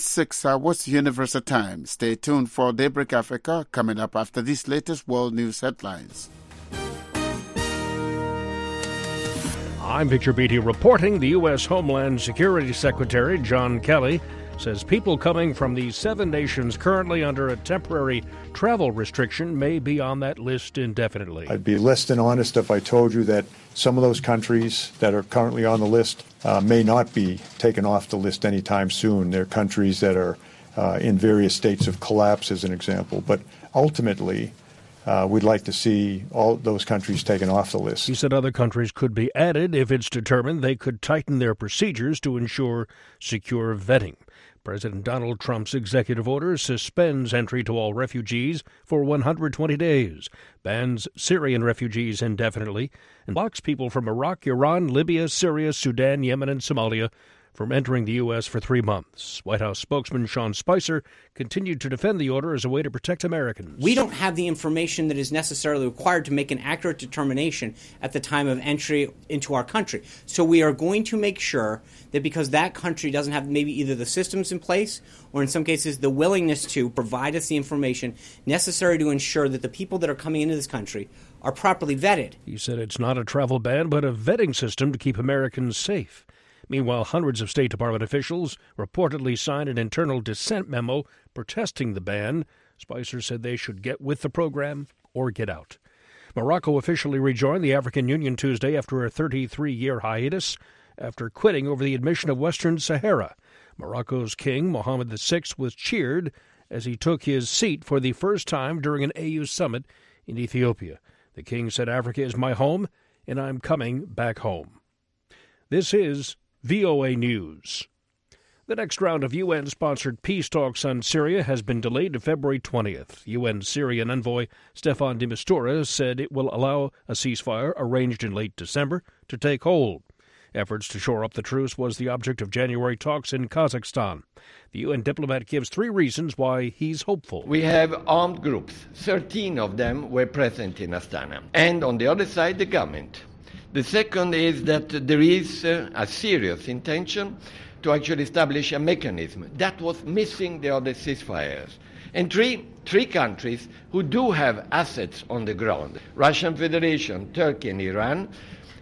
6 hours Universal Time. Stay tuned for Daybreak Africa coming up after these latest world news headlines. I'm Victor Beatty reporting. The U.S. Homeland Security Secretary John Kelly says people coming from the 7 nations currently under a temporary travel restriction may be on that list indefinitely. I'd be less than honest if I told you that some of those countries that are currently on the list may not be taken off the list anytime soon. They're countries that are in various states of collapse, as an example. But ultimately, we'd like to see all those countries taken off the list. He said other countries could be added if it's determined they could tighten their procedures to ensure secure vetting. President Donald Trump's executive order suspends entry to all refugees for 120 days, bans Syrian refugees indefinitely, and blocks people from Iraq, Iran, Libya, Syria, Sudan, Yemen, and Somalia from entering the U.S. for 3 months. White House spokesman Sean Spicer continued to defend the order as a way to protect Americans. We don't have the information that is necessarily required to make an accurate determination at the time of entry into our country. So we are going to make sure that because that country doesn't have maybe either the systems in place or in some cases the willingness to provide us the information necessary to ensure that the people that are coming into this country are properly vetted. He said it's not a travel ban, but a vetting system to keep Americans safe. Meanwhile, hundreds of State Department officials reportedly signed an internal dissent memo protesting the ban. Spicer said they should get with the program or get out. Morocco officially rejoined the African Union Tuesday after a 33-year hiatus after quitting over the admission of Western Sahara. Morocco's king, Mohammed VI, was cheered as he took his seat for the first time during an AU summit in Ethiopia. The king said, "Africa is my home, and I'm coming back home." This is VOA News. The next round of UN-sponsored peace talks on Syria has been delayed to February 20th. UN Syrian envoy Staffan de Mistura said it will allow a ceasefire arranged in late December to take hold. Efforts to shore up the truce was the object of January talks in Kazakhstan. The UN diplomat gives 3 reasons why he's hopeful. We have armed groups. 13 of them were present in Astana. And on the other side, the government. The second is that there is a serious intention to actually establish a mechanism that was missing the other ceasefires. And three countries who do have assets on the ground, Russian Federation, Turkey and Iran,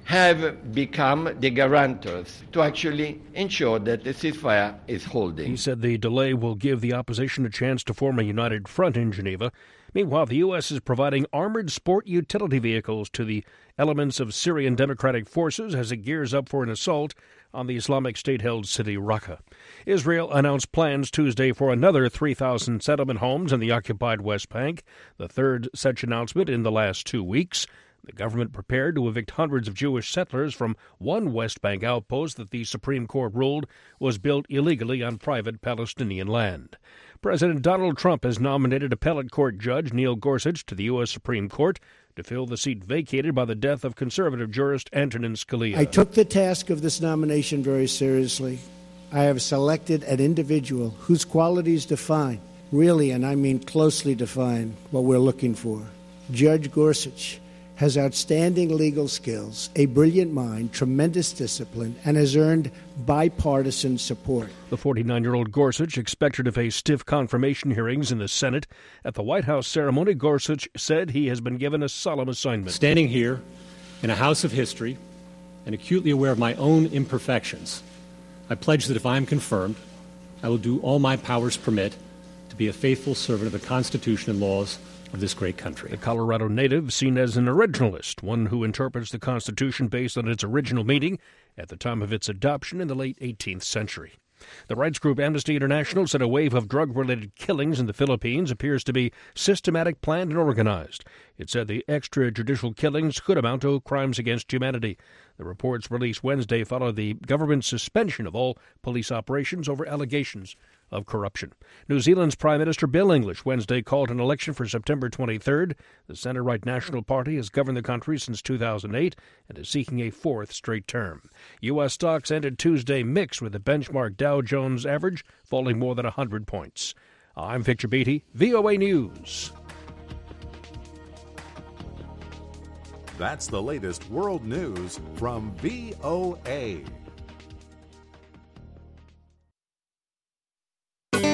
have become the guarantors to actually ensure that the ceasefire is holding. He said the delay will give the opposition a chance to form a united front in Geneva. Meanwhile, the U.S. is providing armored sport utility vehicles to the elements of Syrian Democratic Forces as it gears up for an assault on the Islamic State-held city Raqqa. Israel announced plans Tuesday for another 3,000 settlement homes in the occupied West Bank, the third such announcement in the last 2 weeks. The government prepared to evict hundreds of Jewish settlers from one West Bank outpost that the Supreme Court ruled was built illegally on private Palestinian land. President Donald Trump has nominated appellate court judge Neil Gorsuch to the U.S. Supreme Court to fill the seat vacated by the death of conservative jurist Antonin Scalia. I took the task of this nomination very seriously. I have selected an individual whose qualities define, really, and I mean closely define, what we're looking for. Judge Gorsuch has outstanding legal skills, a brilliant mind, tremendous discipline, and has earned bipartisan support. The 49-year-old Gorsuch expected to face stiff confirmation hearings in the Senate. At the White House ceremony, Gorsuch said he has been given a solemn assignment. Standing here in a house of history and acutely aware of my own imperfections, I pledge that if I am confirmed, I will do all my powers permit to be a faithful servant of the Constitution and laws of this great country. The Colorado native, seen as an originalist, one who interprets the Constitution based on its original meaning at the time of its adoption in the late 18th century. The rights group Amnesty International said a wave of drug-related killings in the Philippines appears to be systematic, planned, and organized. It said the extrajudicial killings could amount to crimes against humanity. The reports released Wednesday follow the government's suspension of all police operations over allegations of corruption. New Zealand's Prime Minister Bill English Wednesday called an election for September 23rd. The centre-right National Party has governed the country since 2008 and is seeking a 4th straight term. U.S. stocks ended Tuesday mixed, with the benchmark Dow Jones average falling more than 100 points. I'm Victor Beatty, VOA News. That's the latest world news from VOA.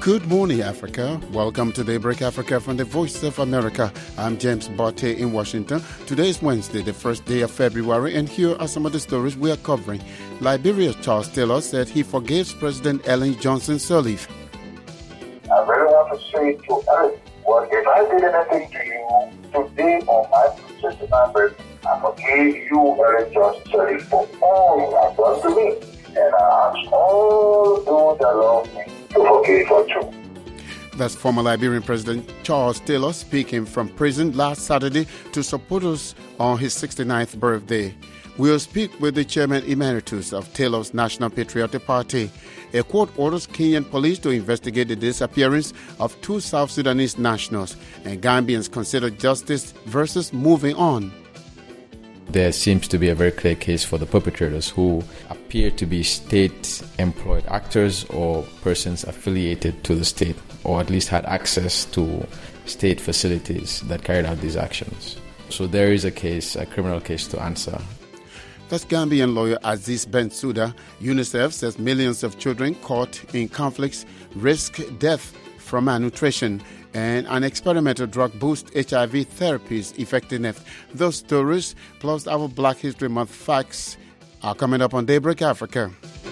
Good morning, Africa. Welcome to Daybreak Africa from the Voice of America. I'm James Botte in Washington. Today is Wednesday, the first day of February, and here are some of the stories we are covering. Liberia's Charles Taylor said he forgives President Ellen Johnson Sirleaf. I really want to say to Ellen, well, if I did anything to you today on my 69th birthday, I forgive you, Ellen Johnson Sirleaf, for all you have done to me. And I ask all those that love me to forgive her too. That's former Liberian President Charles Taylor speaking from prison last Saturday to supporters on his 69th birthday. We'll speak with the chairman emeritus of Taylor's National Patriotic Party. A court orders Kenyan police to investigate the disappearance of 2 South Sudanese nationals, and Gambians consider justice versus moving on. There seems to be a very clear case for the perpetrators who appear to be state-employed actors or persons affiliated to the state, or at least had access to state facilities that carried out these actions. So there is a case, a criminal case to answer. That's Gambian lawyer Aziz Bensouda. UNICEF says millions of children caught in conflicts risk death from malnutrition, and an experimental drug boosts HIV therapies effectiveness. Those stories, plus our Black History Month facts, are coming up on Daybreak Africa.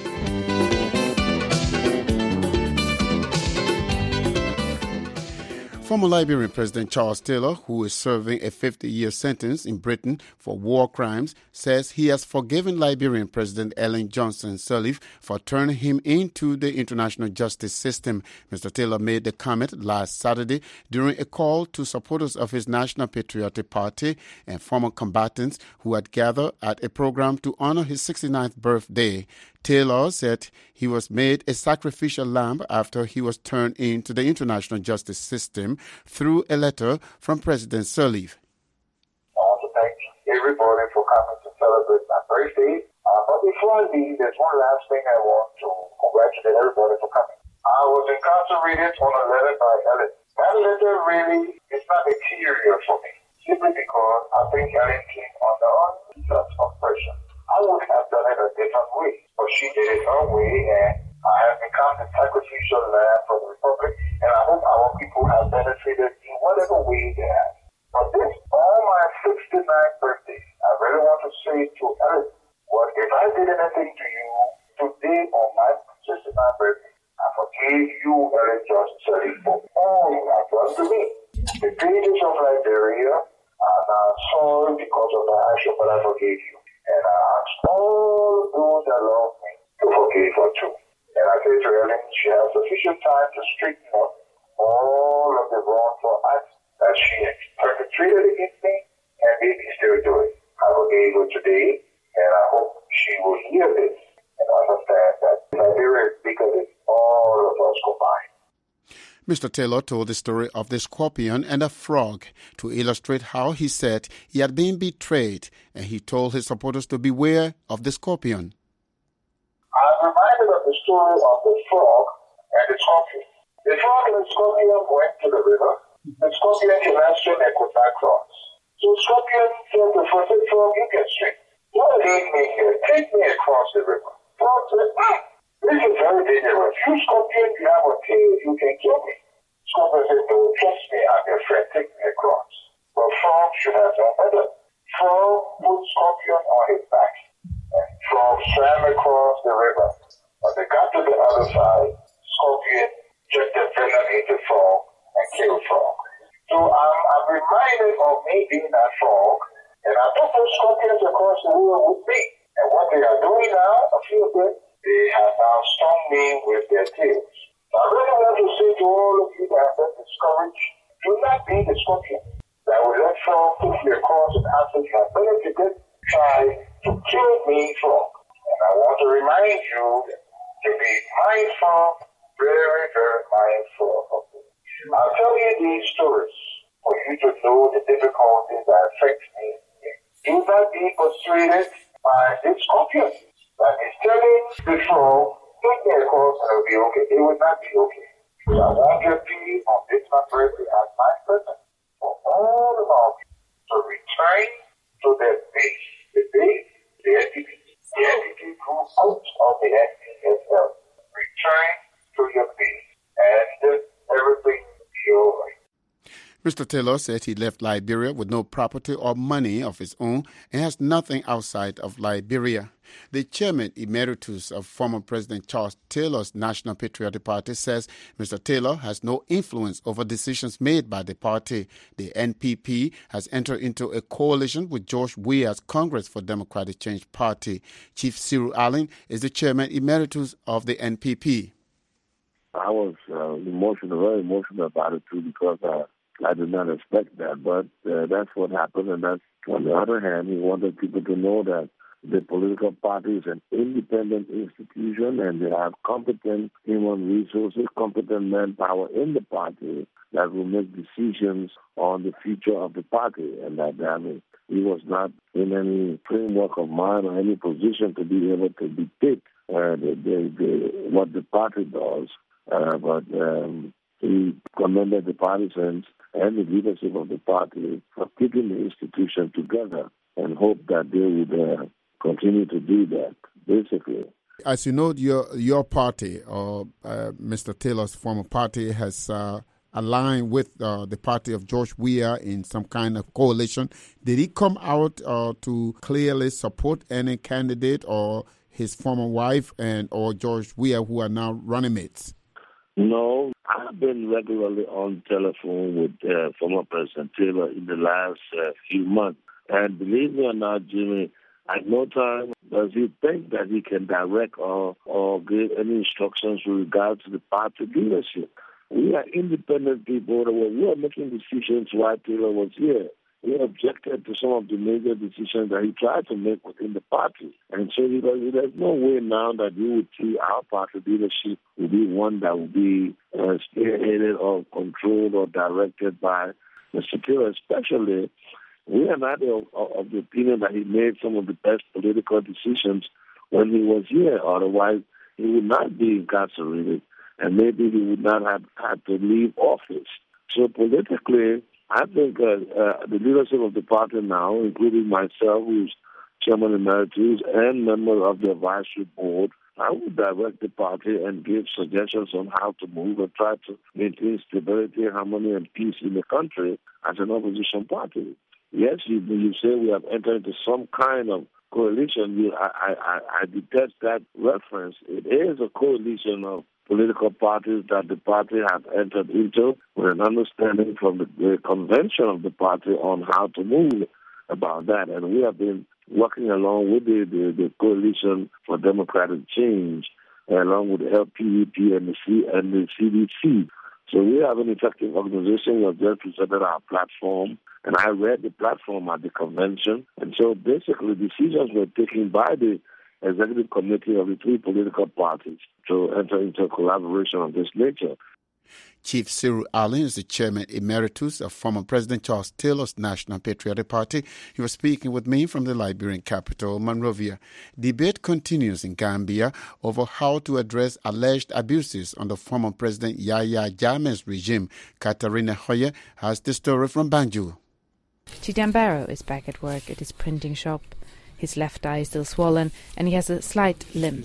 Former Liberian President Charles Taylor, who is serving a 50-year sentence in Britain for war crimes, says he has forgiven Liberian President Ellen Johnson Sirleaf for turning him into the international justice system. Mr. Taylor made the comment last Saturday during a call to supporters of his National Patriotic Party and former combatants who had gathered at a program to honor his 69th birthday. Taylor said he was made a sacrificial lamb after he was turned into the international justice system through a letter from President Sirleaf. I want to thank everybody for coming to celebrate my birthday. But before I leave, there's one last thing I want to congratulate everybody for coming. I was incarcerated on a letter by Ellen. That letter really is not material for me, simply because I think Ellen came under unjust oppression. I would have done it a different way, but she did it her way, and I have become the sacrificial lamb for the Republic, and I hope our people have benefited in whatever way they have. But this, on my 69th birthday, I really want to say to Ellen, well, if I did anything to you today on my 69th birthday, I forgive you, Ellen Johnson Sirleaf, for all you have done to me. The pages of Liberia are now soiled because of the action, but I forgive you. And I ask all those that love me to forgive her too. And I say to Ellen, she has sufficient time to straighten up all of the wrongful acts that she has perpetrated against me and maybe still doing. I forgave her today, and I hope she will hear this and understand that Liberia is bigger than all of us combined. Mr. Taylor told the story of the scorpion and a frog to illustrate how he said he had been betrayed, and he told his supporters to beware of the scorpion. I'm reminded of the story of the frog and the scorpion. The frog and the scorpion went to the river. The scorpion cannot swim and could not cross. So the scorpion said to the frog, you can swim. Don't leave me here. Take me across the river. Frog said, this is very dangerous. You scorpion, you have a tail, you can kill me. Scorpion said, no, trust me, I'm your friend, take me across. But frog should have known better. Frog put scorpion on his back, and frog swam across the river. When they got to the other side, scorpion injected venom into frog and killed frog. So I'm reminded of me being that frog, and I took those scorpions across the river with me. And what they are doing now, a few of them, they have now stung me with their tails. I really want to say to all of you that have been discouraged, do not be the scorpion that will let frog push their cause and after you have benefited, try to kill me frog. And I want to remind you to be mindful, very, very mindful of it. I'll tell you these stories for you to know the difficulties that affect me. Do not be persuaded by this scorpion that is telling the frog, take me across and it'll be okay. It will not be okay. So I want you to be on this my birthday as my present for all of our people to return to their base. The base, the entity grew out of the NPSL. Return to your base. And the Mr. Taylor said he left Liberia with no property or money of his own and has nothing outside of Liberia. The chairman emeritus of former President Charles Taylor's National Patriotic Party says Mr. Taylor has no influence over decisions made by the party. The NPP has entered into a coalition with George Weah's Congress for Democratic Change Party. Chief Cyril Allen is the chairman emeritus of the NPP. I was very emotional about it too, because I did not expect that, but that's what happened. And that's, on the other hand, he wanted people to know that the political party is an independent institution and they have competent human resources, competent manpower in the party that will make decisions on the future of the party. And that, he was not in any framework of mind or any position to be able to dictate what the party does. But he commended the partisans and the leadership of the party for keeping the institution together and hope that they would continue to do that, basically. As you know, your party, or Mr. Taylor's former party, has aligned with the party of George Weah in some kind of coalition. Did he come out to clearly support any candidate or his former wife and or George Weah, who are now running mates? No, I've been regularly on telephone with former President Taylor in the last few months. And believe me or not, Jimmy, at no time does he think that he can direct or give any instructions with regard to the party leadership. We are independent people. We are making decisions while Taylor was here. We objected to some of the major decisions that he tried to make within the party. And so there's no way now that you would see our party leadership will be one that will be spearheaded or controlled or directed by Mr. Taylor, especially. We are not of the opinion that he made some of the best political decisions when he was here. Otherwise, he would not be incarcerated, and maybe he would not have had to leave office. So politically, I think the leadership of the party now, including myself, who's chairman emeritus and member of the advisory board, I would direct the party and give suggestions on how to move and try to maintain stability, harmony, and peace in the country as an opposition party. Yes, you say we have entered into some kind of coalition. I detest that reference. It is a coalition of political parties that the party have entered into with an understanding from the convention of the party on how to move about that. And we have been working along with the Coalition for Democratic Change, along with the LPEP and the CDC. So we have an effective organization. We have just presented our platform, and I read the platform at the convention. And so basically decisions were taken by the executive committee of the three political parties to enter into a collaboration of this nature. Chief Cyril Allen is the chairman emeritus of former President Charles Taylor's National Patriotic Party. He was speaking with me from the Liberian capital, Monrovia. Debate continues in Gambia over how to address alleged abuses under former President Yahya Jammeh's regime. Katarina Hoye has the story from Banjul. Chidian Barrow is back at work at his printing shop. His left eye is still swollen and he has a slight limp.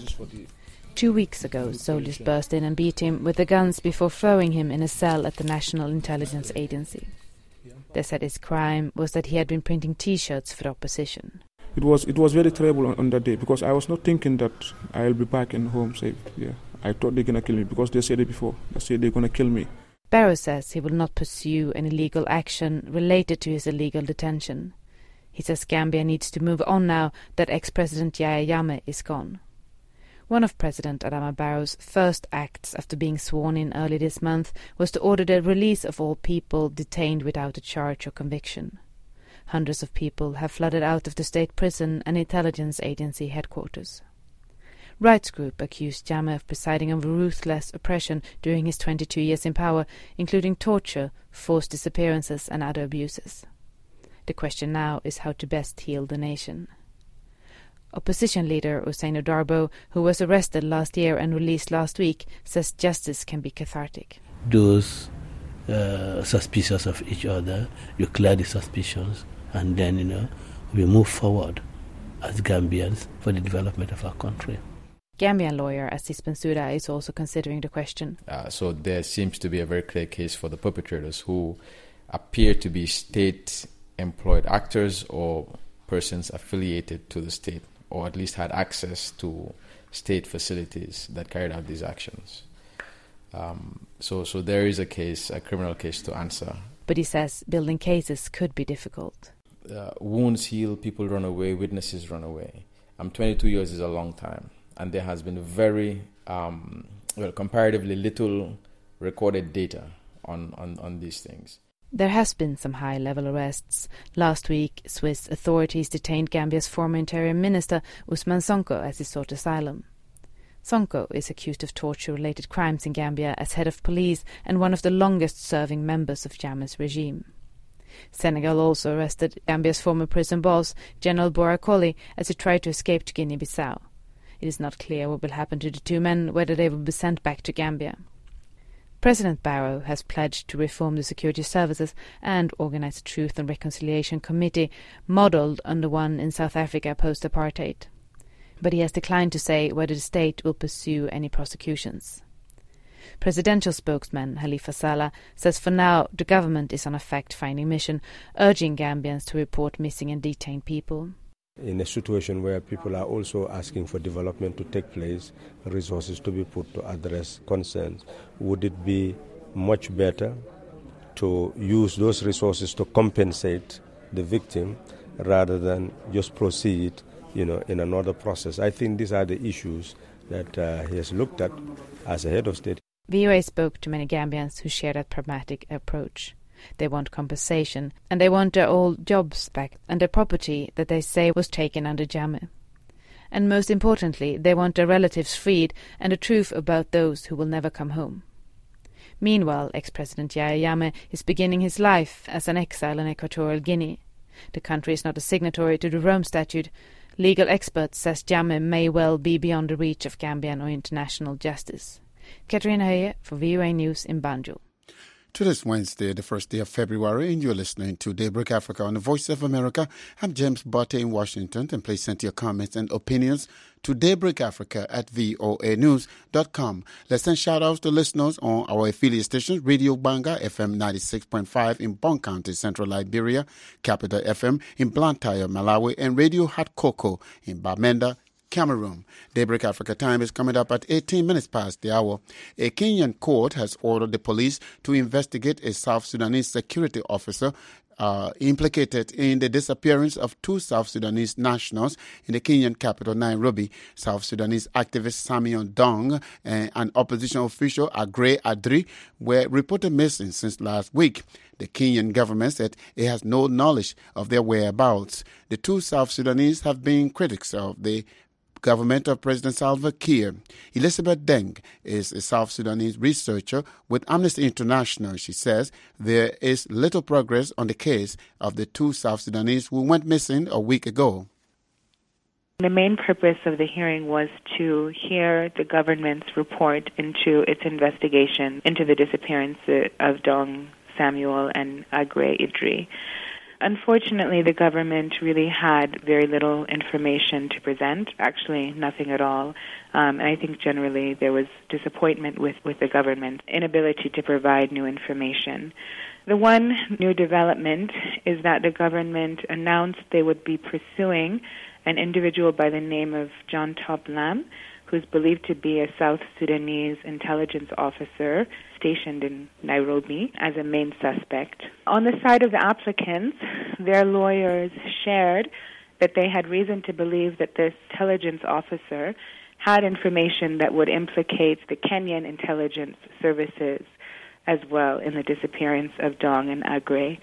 2 weeks ago, soldiers burst in and beat him with the guns before throwing him in a cell at the National Intelligence Agency. They said his crime was that he had been printing T-shirts for the opposition. It was very terrible on that day because I was not thinking that I'll be back in home safe. Yeah, I thought they're gonna kill me because they said it before. They said they're gonna kill me. Barrow says he will not pursue any legal action related to his illegal detention. He says Gambia needs to move on now that ex-President Yahya Jammeh is gone. One of President Adama Barrow's first acts after being sworn in early this month was to order the release of all people detained without a charge or conviction. Hundreds of people have flooded out of the state prison and intelligence agency headquarters. Rights group accused Jammeh of presiding over ruthless oppression during his 22 years in power, including torture, forced disappearances and other abuses. The question now is how to best heal the nation. Opposition leader Ousseynou Darboe, who was arrested last year and released last week, says justice can be cathartic. Those suspicious of each other, you clear the suspicions, and then, we move forward as Gambians for the development of our country. Gambian lawyer Assis Bensouda is also considering the question. So there seems to be a very clear case for the perpetrators who appear to be state-employed actors or persons affiliated to the state, or at least had access to state facilities that carried out these actions. So there is a criminal case to answer. But he says building cases could be difficult. Wounds heal, people run away, witnesses run away. 22 years is a long time, and there has been very, comparatively little recorded data on these things. There has been some high-level arrests. Last week, Swiss authorities detained Gambia's former Interior Minister Ousmane Sonko as he sought asylum. Sonko is accused of torture-related crimes in Gambia as head of police and one of the longest-serving members of Jammeh's regime. Senegal also arrested Gambia's former prison boss, General Bora Colley, as he tried to escape to Guinea-Bissau. It is not clear what will happen to the two men, whether they will be sent back to Gambia. President Barrow has pledged to reform the security services and organize a Truth and Reconciliation Committee modelled on the one in South Africa post-apartheid. But he has declined to say whether the state will pursue any prosecutions. Presidential spokesman Halifa Sallah says for now the government is on a fact-finding mission, urging Gambians to report missing and detained people. In a situation where people are also asking for development to take place, resources to be put to address concerns, would it be much better to use those resources to compensate the victim rather than just proceed, in another process? I think these are the issues that he has looked at as a head of state. VOA spoke to many Gambians who share that pragmatic approach. They want compensation, and they want their old jobs back and their property that they say was taken under Jammeh. And most importantly, they want their relatives freed and the truth about those who will never come home. Meanwhile, ex-President Yahya Jammeh is beginning his life as an exile in Equatorial Guinea. The country is not a signatory to the Rome Statute. Legal experts says Jammeh may well be beyond the reach of Gambian or international justice. Katrina Höje for VOA News in Banjul. To this Wednesday, the first day of February, and you're listening to Daybreak Africa on the Voice of America. I'm James Botte in Washington, and please send your comments and opinions to daybreakafrica@voanews.com. Let's send shout-outs to listeners on our affiliate stations, Radio Banga, FM 96.5 in Bon County, Central Liberia, Capital FM in Blantyre, Malawi, and Radio Hot Cocoa in Bamenda, Cameroon. Daybreak Africa time is coming up at 18 minutes past the hour. A Kenyan court has ordered the police to investigate a South Sudanese security officer implicated in the disappearance of two South Sudanese nationals in the Kenyan capital, Nairobi. South Sudanese activist Samuel Dong and an opposition official, Aggrey Adri, were reported missing since last week. The Kenyan government said it has no knowledge of their whereabouts. The two South Sudanese have been critics of the government of President Salva Kiir. Elizabeth Deng is a South Sudanese researcher with Amnesty International. She says there is little progress on the case of the two South Sudanese who went missing a week ago. The main purpose of the hearing was to hear the government's report into its investigation into the disappearance of Dong Samuel and Aggrey Idri. Unfortunately, the government really had very little information to present, actually nothing at all. And I think generally there was disappointment with the government's inability to provide new information. The one new development is that the government announced they would be pursuing an individual by the name of John Top Lam, who's believed to be a South Sudanese intelligence officer stationed in Nairobi as a main suspect. On the side of the applicants, their lawyers shared that they had reason to believe that this intelligence officer had information that would implicate the Kenyan intelligence services as well in the disappearance of Dong and Aggrey.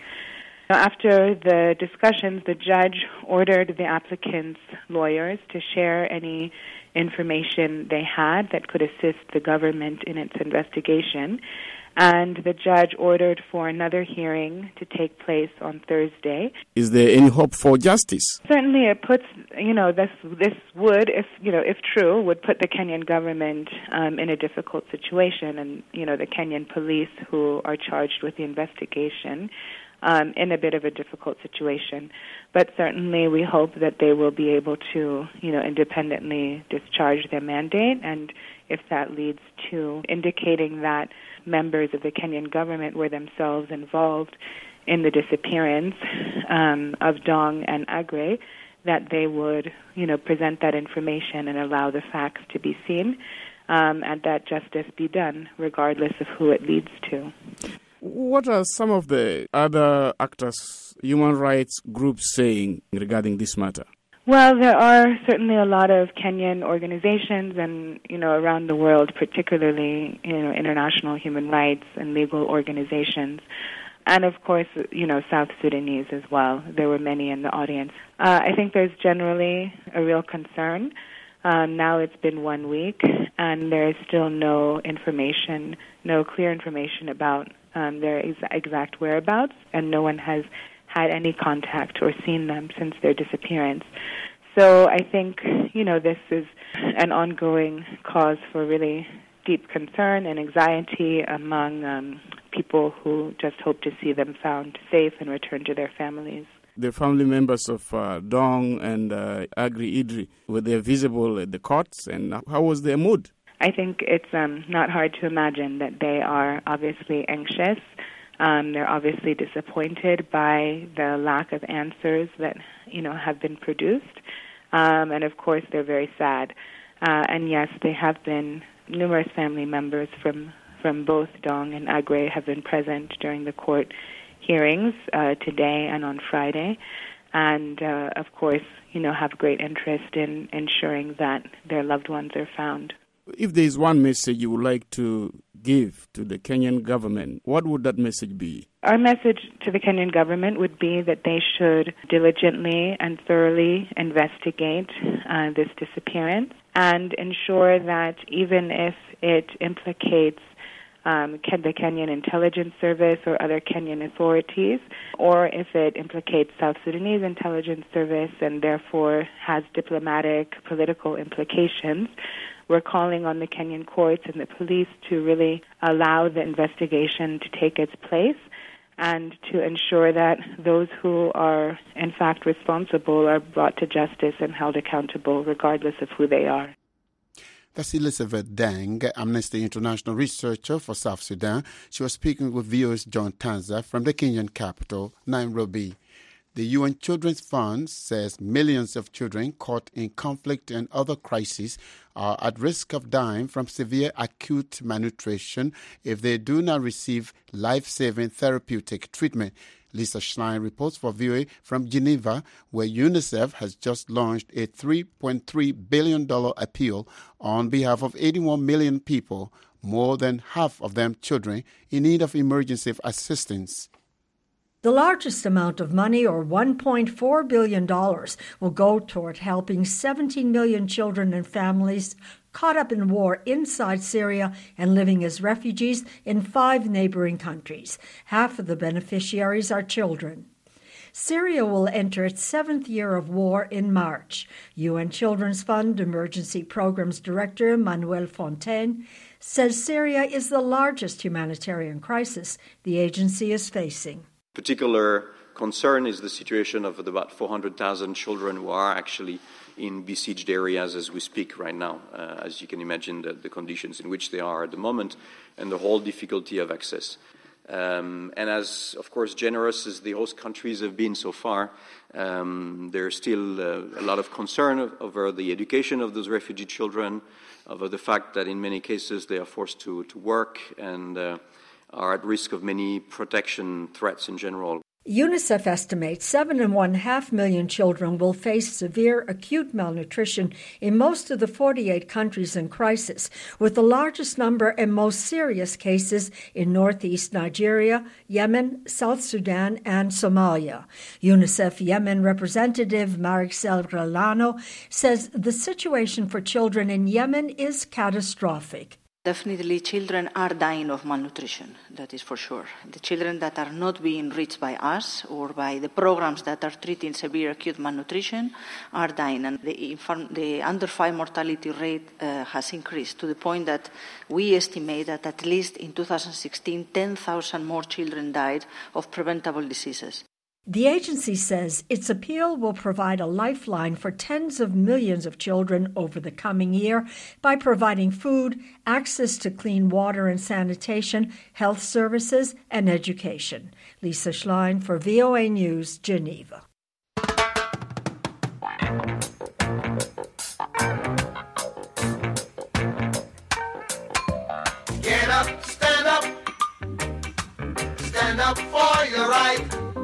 After the discussions, the judge ordered the applicants' lawyers to share any information they had that could assist the government in its investigation. And the judge ordered for another hearing to take place on Thursday. Is there any hope for justice? Certainly it puts, this would, if true, would put the Kenyan government in a difficult situation, and, the Kenyan police who are charged with the investigation in a bit of a difficult situation. But certainly we hope that they will be able to, independently discharge their mandate, and if that leads to indicating that members of the Kenyan government were themselves involved in the disappearance of Dong and Agre, that they would, present that information and allow the facts to be seen, and that justice be done, regardless of who it leads to. What are some of the other actors, human rights groups saying regarding this matter? Well, there are certainly a lot of Kenyan organizations and, around the world, particularly, international human rights and legal organizations. And, of course, South Sudanese as well. There were many in the audience. I think there's generally a real concern. Now it's been 1 week, and there is still no clear information about their exact whereabouts, and no one has had any contact or seen them since their disappearance. So I think, this is an ongoing cause for really deep concern and anxiety among people who just hope to see them found safe and returned to their families. The family members of Dong and Agre Idri, were they visible at the courts, and how was their mood? I think it's not hard to imagine that they are obviously anxious. They're obviously disappointed by the lack of answers that, have been produced. And, of course, they're very sad. And, yes, they have been numerous family members from both Dong and Agre have been present during the court hearings today and on Friday. And, of course, have great interest in ensuring that their loved ones are found. If there is one message you would like to give to the Kenyan government, what would that message be? Our message to the Kenyan government would be that they should diligently and thoroughly investigate this disappearance and ensure that even if it implicates the Kenyan Intelligence Service or other Kenyan authorities, or if it implicates South Sudanese Intelligence Service and therefore has diplomatic, political implications, we're calling on the Kenyan courts and the police to really allow the investigation to take its place and to ensure that those who are in fact responsible are brought to justice and held accountable regardless of who they are. That's Elizabeth Deng, Amnesty International researcher for South Sudan. She was speaking with VOA's John Tanza from the Kenyan capital, Nairobi. The UN Children's Fund says millions of children caught in conflict and other crises are at risk of dying from severe acute malnutrition if they do not receive life-saving therapeutic treatment. Lisa Schlein reports for VOA from Geneva, where UNICEF has just launched a $3.3 billion appeal on behalf of 81 million people, more than half of them children, in need of emergency assistance. The largest amount of money, or $1.4 billion, will go toward helping 17 million children and families caught up in war inside Syria and living as refugees in 5 neighboring countries. Half of the beneficiaries are children. Syria will enter its 7th year of war in March. UN Children's Fund Emergency Programs Director Manuel Fontaine says Syria is the largest humanitarian crisis the agency is facing. Particular concern is the situation of about 400,000 children who are actually in besieged areas as we speak right now. As you can imagine, the conditions in which they are at the moment and the whole difficulty of access. And as, of course, generous as the host countries have been so far, there's still a lot of concern over the education of those refugee children, over the fact that in many cases they are forced to work and are at risk of many protection threats in general. UNICEF estimates 7.5 million children will face severe acute malnutrition in most of the 48 countries in crisis, with the largest number and most serious cases in northeast Nigeria, Yemen, South Sudan, and Somalia. UNICEF Yemen representative Marixel Grelano says the situation for children in Yemen is catastrophic. Definitely children are dying of malnutrition, that is for sure. The children that are not being reached by us or by the programs that are treating severe acute malnutrition are dying. And the under 5 mortality rate has increased to the point that we estimate that at least in 2016, 10,000 more children died of preventable diseases. The agency says its appeal will provide a lifeline for tens of millions of children over the coming year by providing food, access to clean water and sanitation, health services, and education. Lisa Schlein for VOA News, Geneva. Get up, stand up for your right.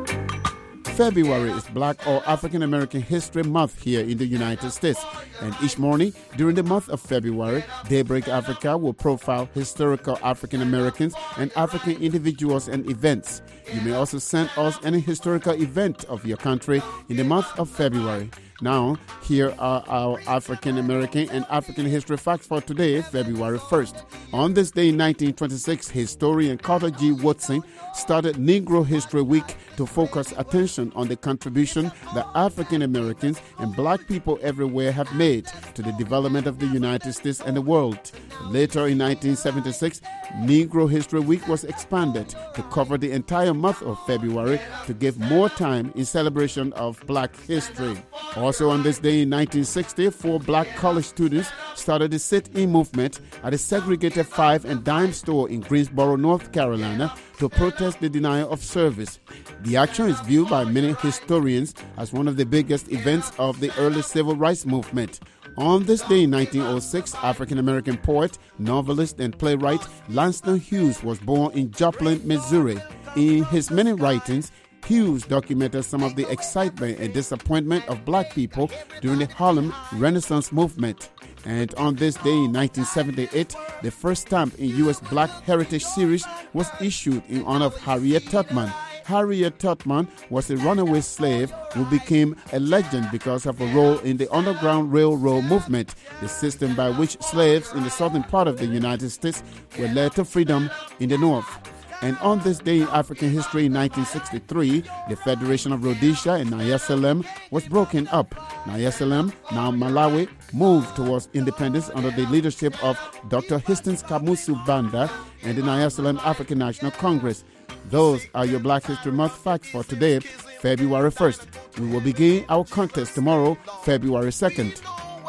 February is Black or African American History Month here in the United States. And each morning during the month of February, Daybreak Africa will profile historical African Americans and African individuals and events. You may also send us any historical event of your country in the month of February. Now, here are our African American and African history facts for today, February 1st. On this day in 1926, historian Carter G. Woodson started Negro History Week to focus attention on the contribution that African Americans and black people everywhere have made to the development of the United States and the world. Later in 1976, Negro History Week was expanded to cover the entire month of February to give more time in celebration of black history. Also on this day in 1960, 4 black college students started the sit-in movement at a segregated 5 and dime store in Greensboro, North Carolina to protest the denial of service. The action is viewed by many historians as one of the biggest events of the early civil rights movement. On this day in 1906, African-American poet, novelist, and playwright Langston Hughes was born in Joplin, Missouri. In his many writings, Hughes documented some of the excitement and disappointment of black people during the Harlem Renaissance movement. And on this day in 1978, the first stamp in U.S. Black Heritage Series was issued in honor of Harriet Tubman. Harriet Tubman was a runaway slave who became a legend because of a role in the Underground Railroad movement, the system by which slaves in the southern part of the United States were led to freedom in the north. And on this day in African history in 1963, the Federation of Rhodesia and Nyasaland was broken up. Nyasaland, now Malawi, moved towards independence under the leadership of Dr. Hastings Kamuzu Banda and the Nyasaland African National Congress. Those are your Black History Month facts for today, February 1st. We will begin our contest tomorrow, February 2nd.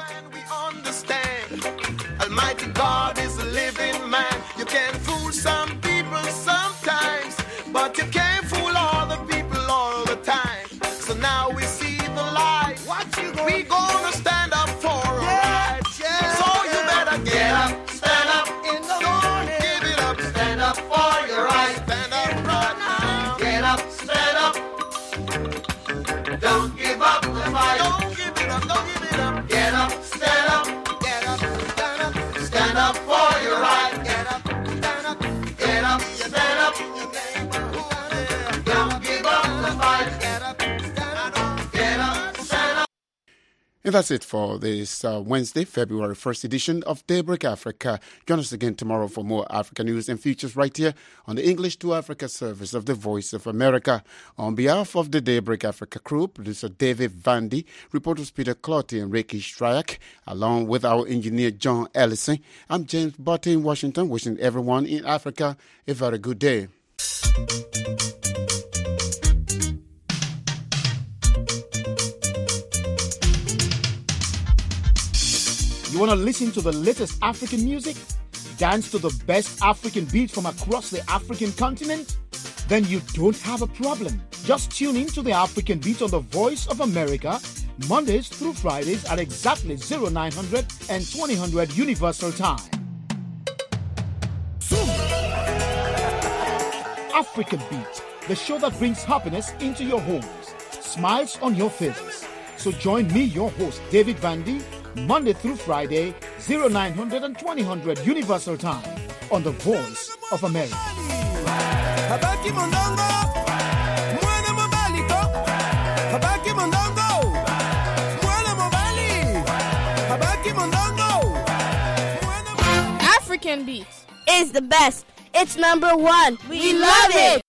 Almighty God is a living man. You can fool some people sometimes, but you can't fool all the people all the time. So now we see the light. We gonna stand up for our rights. Yeah. So you better get up, stand up in the morning. Give it up, stand up for your rights. Stand up right now. Get up, stand up. Don't give up the fight. Don't give it up, don't give it up. Get up, stand up. Get up, stand up. Stand up for your right. Get up, stand up. Get up, stand up. Don't give up the fight. Get up, stand up. Get up, stand up. And that's it for this Wednesday, February 1st edition of Daybreak Africa. Join us again tomorrow for more Africa news and features right here on the English to Africa service of the Voice of America. On behalf of the Daybreak Africa crew, producer David Vandy, reporters Peter Clotty and Ricky Stryak, along with our engineer John Ellison, I'm James Butte in Washington, wishing everyone in Africa a very good day. You want to listen to the latest African music? Dance to the best African beats from across the African continent? Then you don't have a problem. Just tune in to the African Beats on the Voice of America, Mondays through Fridays at exactly 0900 and 2000 Universal Time. African Beats, the show that brings happiness into your homes, smiles on your faces. So join me, your host, David Vandy, Monday through Friday, 0900 and 2000 Universal Time on the Voice of America. African Beats is the best. It's number 1. We love it.